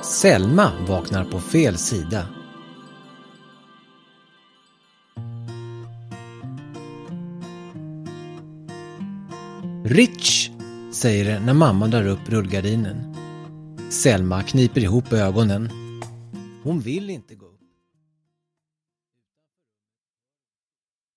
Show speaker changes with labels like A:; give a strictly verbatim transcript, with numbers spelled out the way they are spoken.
A: Selma vaknar på fel sida. Rich, säger det när mamma drar upp rullgardinen. Selma kniper ihop ögonen. Hon vill inte gå.